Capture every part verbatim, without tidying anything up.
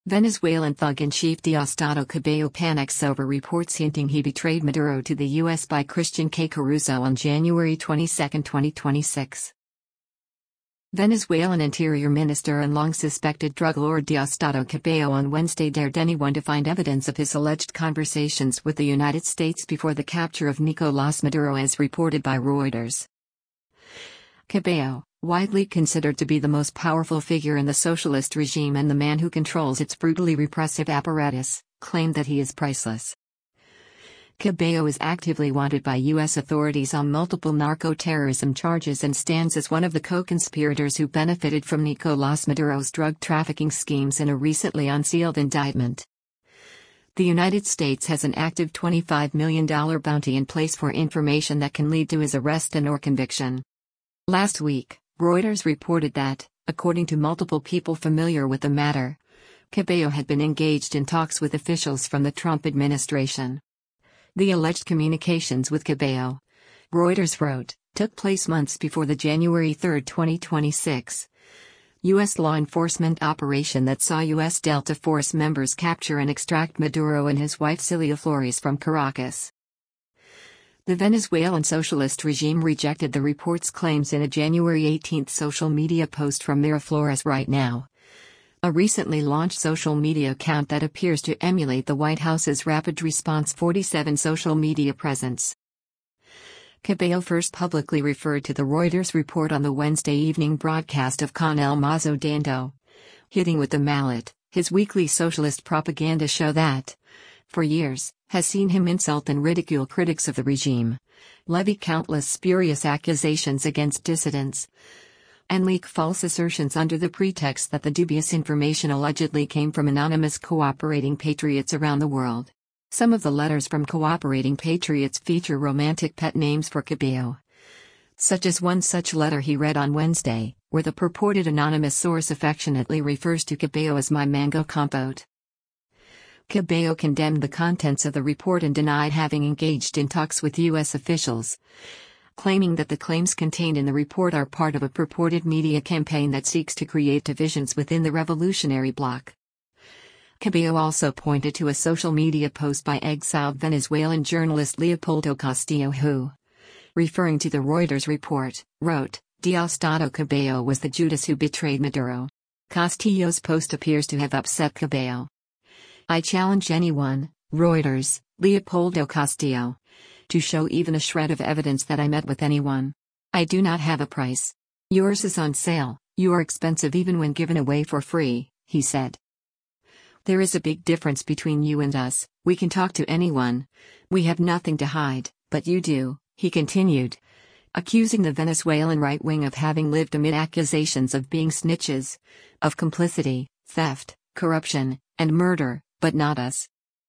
Venezuelan thug-in-chief Diosdado Cabello panics over reports hinting he betrayed Maduro to the U S by Christian K. Caruso on January twenty-second, twenty twenty-six. Venezuelan Interior Minister and long-suspected drug lord Diosdado Cabello on Wednesday dared anyone to find evidence of his alleged conversations with the United States before the capture of Nicolás Maduro, as reported by Reuters. Cabello, widely considered to be the most powerful figure in the socialist regime and the man who controls its brutally repressive apparatus, claimed that he is priceless. Cabello is actively wanted by U S authorities on multiple narco-terrorism charges and stands as one of the co-conspirators who benefited from Nicolás Maduro's drug trafficking schemes in a recently unsealed indictment. The United States has an active twenty-five million dollars bounty in place for information that can lead to his arrest and/or conviction. Last week, Reuters reported that, according to multiple people familiar with the matter, Cabello had been engaged in talks with officials from the Trump administration. The alleged communications with Cabello, Reuters wrote, took place months before the January third, twenty twenty-six, U S law enforcement operation that saw U S Delta Force members capture and extract Maduro and his wife Cilia Flores from Caracas. The Venezuelan socialist regime rejected the report's claims in a January eighteenth social media post from Miraflores Right Now, a recently launched social media account that appears to emulate the White House's Rapid Response forty-seven social media presence. Cabello first publicly referred to the Reuters report on the Wednesday evening broadcast of Con El Mazo Dando, Hitting with the Mallet, his weekly socialist propaganda show that, for years, has seen him insult and ridicule critics of the regime, levy countless spurious accusations against dissidents, and leak false assertions under the pretext that the dubious information allegedly came from anonymous cooperating patriots around the world. Some of the letters from cooperating patriots feature romantic pet names for Cabello, such as one such letter he read on Wednesday, where the purported anonymous source affectionately refers to Cabello as "my mango compote." Cabello condemned the contents of the report and denied having engaged in talks with U S officials, claiming that the claims contained in the report are part of a purported media campaign that seeks to create divisions within the revolutionary bloc. Cabello also pointed to a social media post by exiled Venezuelan journalist Leopoldo Castillo who, referring to the Reuters report, wrote, "Diosdado Cabello was the Judas who betrayed Maduro." Castillo's post appears to have upset Cabello. "I challenge anyone," Reuters, Leopoldo Castillo, "to show even a shred of evidence that I met with anyone. I do not have a price. Yours is on sale, you are expensive even when given away for free," he said. "There is a big difference between you and us. We can talk to anyone. We have nothing to hide, but you do," he continued, accusing the Venezuelan right wing of having lived amid accusations of being snitches, of complicity, theft, corruption, and murder, but not us.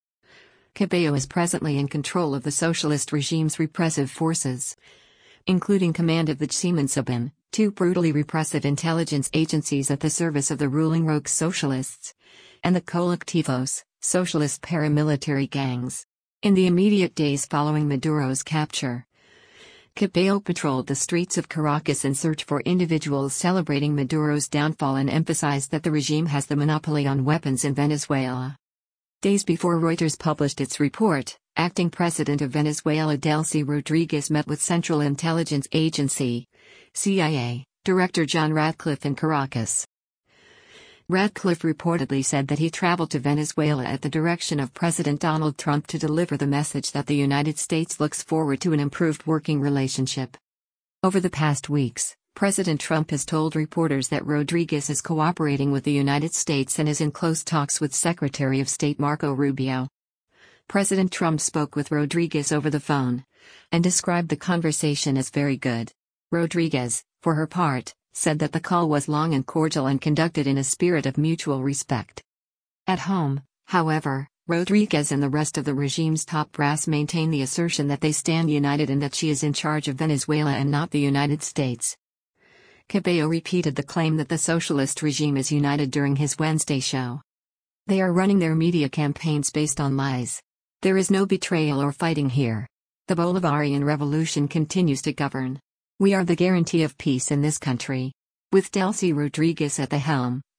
Cabello is presently in control of the socialist regime's repressive forces, including command of the Siemensabin, two brutally repressive intelligence agencies at the service of the ruling rogue socialists, and the Colectivos, socialist paramilitary gangs. In the immediate days following Maduro's capture, Cabello patrolled the streets of Caracas in search for individuals celebrating Maduro's downfall and emphasized that the regime has the monopoly on weapons in Venezuela. Days before Reuters published its report, acting president of Venezuela Delcy Rodriguez met with Central Intelligence Agency, C I A, Director John Ratcliffe in Caracas. Ratcliffe reportedly said that he traveled to Venezuela at the direction of President Donald Trump to deliver the message that the United States looks forward to an improved working relationship. Over the past weeks, President Trump has told reporters that Rodriguez is cooperating with the United States and is in close talks with Secretary of State Marco Rubio. President Trump spoke with Rodriguez over the phone and described the conversation as very good. Rodriguez, for her part, said that the call was long and cordial and conducted in a spirit of mutual respect. At home, however, Rodriguez and the rest of the regime's top brass maintain the assertion that they stand united and that she is in charge of Venezuela and not the United States. Cabello repeated the claim that the socialist regime is united during his Wednesday show. "They are running their media campaigns based on lies. There is no betrayal or fighting here. The Bolivarian revolution continues to govern. We are the guarantee of peace in this country." With Delcy Rodriguez at the helm,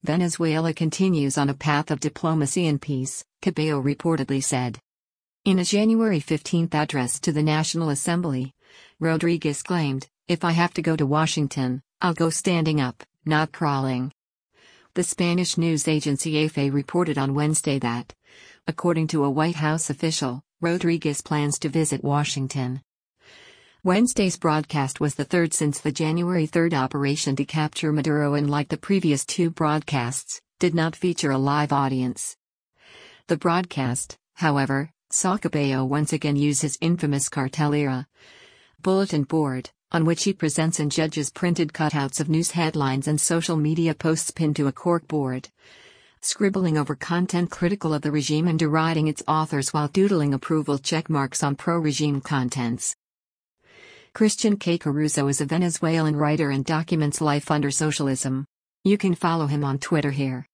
Venezuela continues on a path of diplomacy and peace, Cabello reportedly said. In a January fifteenth address to the National Assembly, Rodriguez claimed, "If I have to go to Washington, I'll go standing up, not crawling." The Spanish news agency E F E reported on Wednesday that, according to a White House official, Rodriguez plans to visit Washington. Wednesday's broadcast was the third since the January third operation to capture Maduro and, like the previous two broadcasts, did not feature a live audience. The broadcast, however, saw Cabello once again use his infamous cartelera bulletin board, on which he presents and judges printed cutouts of news headlines and social media posts pinned to a corkboard, scribbling over content critical of the regime and deriding its authors while doodling approval checkmarks on pro-regime contents. Christian K. Caruso is a Venezuelan writer and documents life under socialism. You can follow him on Twitter here.